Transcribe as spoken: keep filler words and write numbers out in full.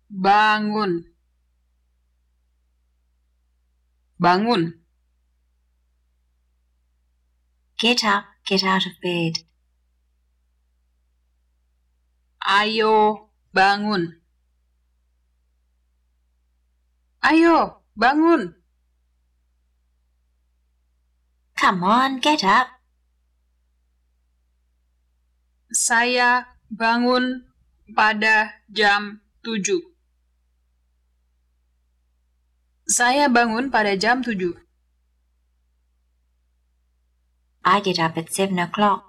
Bangun. Bangun. Get up, get out of bed. Ayo, bangun. Ayo, bangun. Come on, get up. Saya bangun pada jam tujuh. Saya bangun pada jam tujuh. I get up at seven o'clock.